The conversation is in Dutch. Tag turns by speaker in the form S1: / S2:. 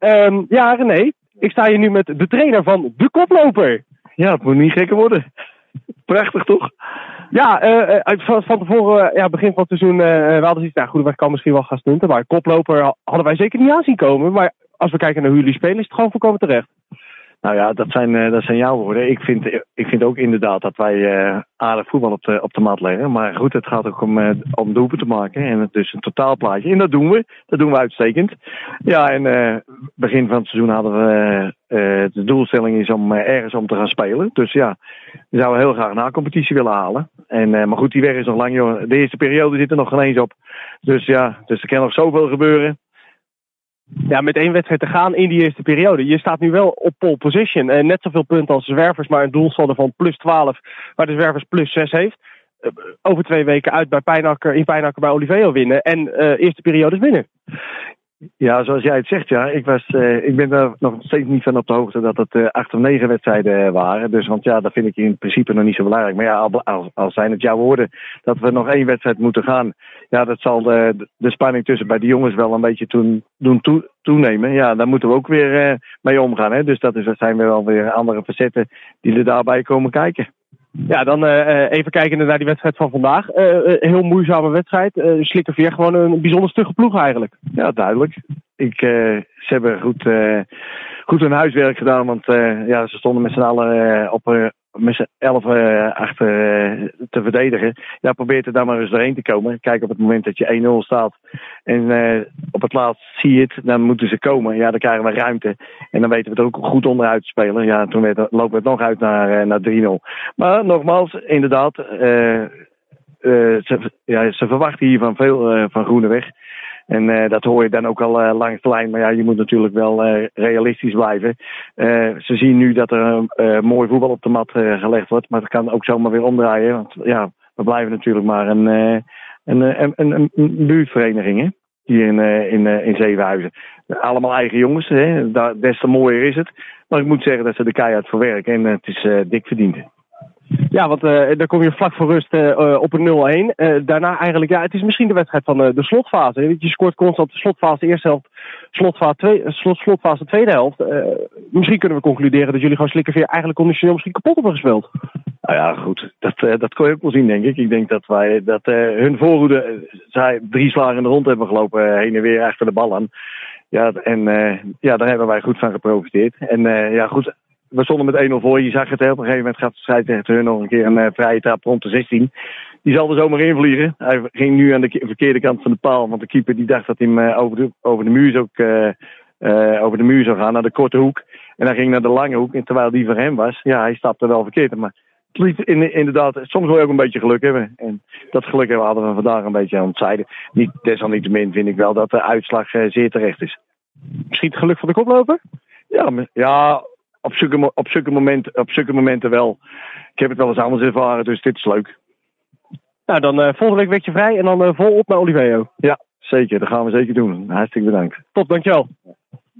S1: Ja, René, ik sta hier nu met de trainer van de koploper.
S2: Ja, het moet niet gekker worden. Prachtig, toch?
S1: Ja, van tevoren, begin van het seizoen, we hadden zoiets, nou goed, wij kan misschien wel gaan stunten, maar koploper hadden wij zeker niet aanzien komen. Maar als we kijken naar hoe jullie spelen, is het gewoon volkomen terecht.
S2: Nou ja, dat zijn jouw woorden. Ik vind ook inderdaad dat wij aardig voetbal op de mat leggen. Maar goed, het gaat ook om doelpunten te maken. En het is een totaalplaatje. En dat doen we. Dat doen we uitstekend. Ja, en begin van het seizoen hadden we de doelstelling is om ergens om te gaan spelen. Dus ja, we zouden heel graag een competitie willen halen. Maar goed, die weg is nog lang, joh. De eerste periode zit er nog geen eens op. Dus ja, er kan nog zoveel gebeuren.
S1: Ja, met 1 wedstrijd te gaan in die eerste periode. Je staat nu wel op pole position. Net zoveel punten als de Zwervers, maar een doelsaldo van +12, waar de Zwervers +6 heeft. Over 2 weken uit bij in Pijnacker bij Oliveo winnen. En eerste periode is winnen.
S2: Ja, zoals jij het zegt, ja. Ik ben daar nog steeds niet van op de hoogte dat het 8 of 9 wedstrijden waren. Dus, want ja, dat vind ik in principe nog niet zo belangrijk. Maar ja, al zijn het jouw woorden dat we nog 1 wedstrijd moeten gaan. Ja, dat zal de spanning tussen bij de jongens wel een beetje toenemen. Ja, daar moeten we ook weer mee omgaan. Hè? Dus dat zijn wel weer andere facetten die er daarbij komen kijken.
S1: Ja, dan even kijken naar die wedstrijd van vandaag. Heel moeizame wedstrijd. Slikkerveer gewoon een bijzonder stugge ploeg eigenlijk.
S2: Ja, duidelijk. Ze hebben goed hun huiswerk gedaan, want ze stonden met z'n allen met z'n 11 achter te verdedigen. Ja, probeer er dan maar eens doorheen te komen. Kijk, op het moment dat je 1-0 staat en op het laatst zie je het, dan moeten ze komen. Ja, dan krijgen we ruimte. En dan weten we er ook goed onderuit te spelen. Ja, toen lopen we het nog uit naar 3-0. Maar nogmaals, inderdaad, ze verwachten hier van veel van Groeneweg. En dat hoor je dan ook al langs de lijn. Maar ja, je moet natuurlijk wel realistisch blijven. Ze zien nu dat er mooi voetbal op de mat gelegd wordt. Maar dat kan ook zomaar weer omdraaien. Want ja, we blijven natuurlijk maar een buurtvereniging, hè? Hier in Zevenhuizen. Allemaal eigen jongens. Hè? Des te mooier is het. Maar ik moet zeggen dat ze er keihard voor werken. En het is dik verdiend.
S1: Ja, want dan kom je vlak voor rust op een 0-1. Daarna eigenlijk, ja, het is misschien de wedstrijd van de slotfase. Je scoort constant de slotfase de eerste helft, slotfase de tweede helft. Misschien kunnen we concluderen dat jullie gewoon Slikkerveer eigenlijk conditioneel misschien kapot hebben gespeeld.
S2: Nou ja, goed. Dat kon je ook wel zien, denk ik. Ik denk dat hun voorhoede 3 slagen in de rond hebben gelopen, heen en weer achter de bal aan. Ja, en daar hebben wij goed van geprofiteerd. En ja, goed. We stonden met 1-0 voor. Je zag het, op een gegeven moment gaat de scheidsrechter hun nog een keer een vrije trap rond de 16. Die zal er zomaar invliegen. Hij ging nu aan de verkeerde kant van de paal. Want de keeper die dacht dat hij hem over de muur zou gaan, naar de korte hoek. En hij ging naar de lange hoek. En terwijl die voor hem was, ja, hij stapte wel verkeerd. Maar het liet inderdaad, soms wil je ook een beetje geluk hebben. En dat geluk hadden we vandaag een beetje aan het zijde. Desalniettemin vind ik wel dat de uitslag zeer terecht is.
S1: Misschien het geluk van de koploper?
S2: Ja. Op zulke momenten wel. Ik heb het wel eens anders ervaren, dus dit is leuk.
S1: Nou, dan volgende week je vrij en dan volop naar Oliveo.
S2: Ja, zeker. Dat gaan we zeker doen. Hartstikke bedankt.
S1: Top, dankjewel.